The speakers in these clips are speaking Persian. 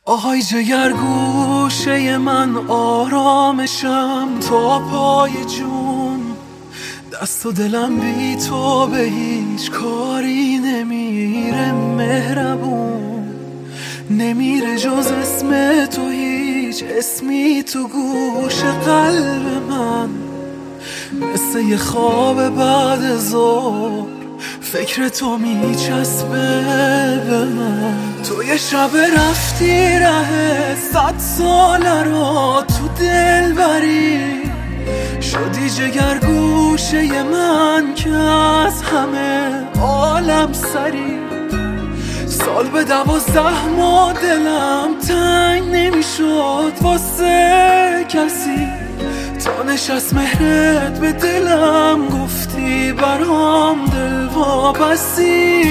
آهای جگر گوشه من آرامشم تا پای جون، دست و دلم بی تو به هیچ کاری نمیره. مهربون نمیره جز اسم تو، هیچ اسمی تو گوش قلب من، مثل یه خواب بعد ظهر فکر تو میچسبه به من. تو یه شب رفتی ره 100 ساله رو تو دل بری، شدی جگر گوشه من که از همه عالم سری. سال به 12 ماه دلم تنگ نمیشد واسه کسی، تا نشست مهرت به دلم گفتی برام دل وابستی.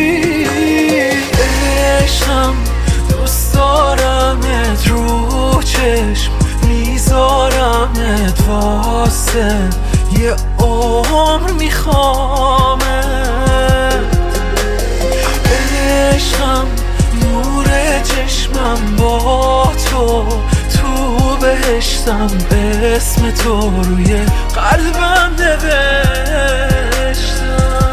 عشقم دوست دارمت، رو چشم میذارمت، واسه یه عمر میخوامت. عشقم نور چشمم با تو بهشتم، به اسم تو روی قلبم نوشتم.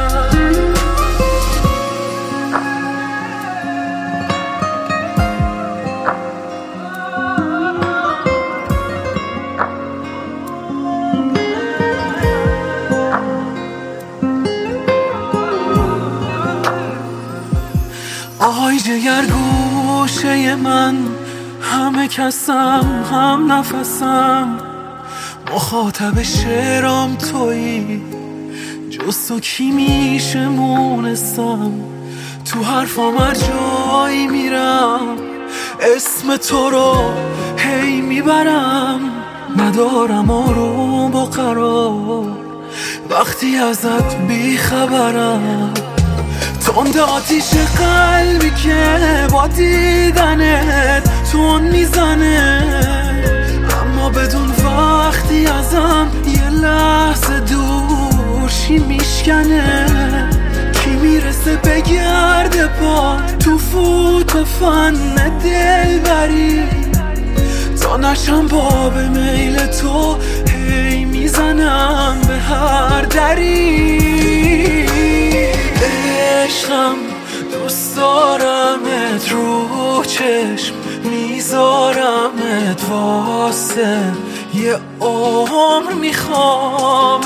آهای جگر گوشه من، همه کسم هم نفسم، مخاطب شعرام تویی، جز تو کی میشه مونستم. تو حرفام هر جایی میرم اسم تو رو هی میبرم، ندارم آروم و قرار وقتی ازت بیخبرم. تند آتیش قلبی که با دیدنت تون میزنه، اما بدون وقتی ازم یه لحظه دورشی میشکنه. کی میرسه بگرده پا تو فوت و فن دل بری، تا نشم باب میل تو هی میزنم به هر دری. عشقم دوست دارمت، رو چشم میذارمت، واسه یه عمر میخوامت.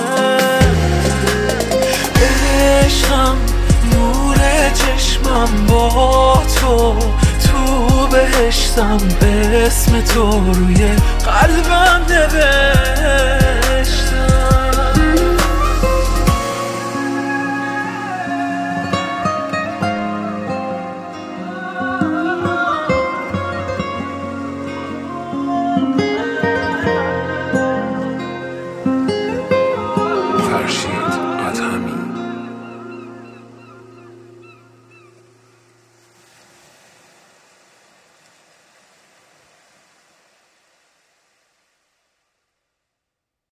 عشقم نور چشمم با تو بهشتم، به اسم تو روی قلبم نوشتم.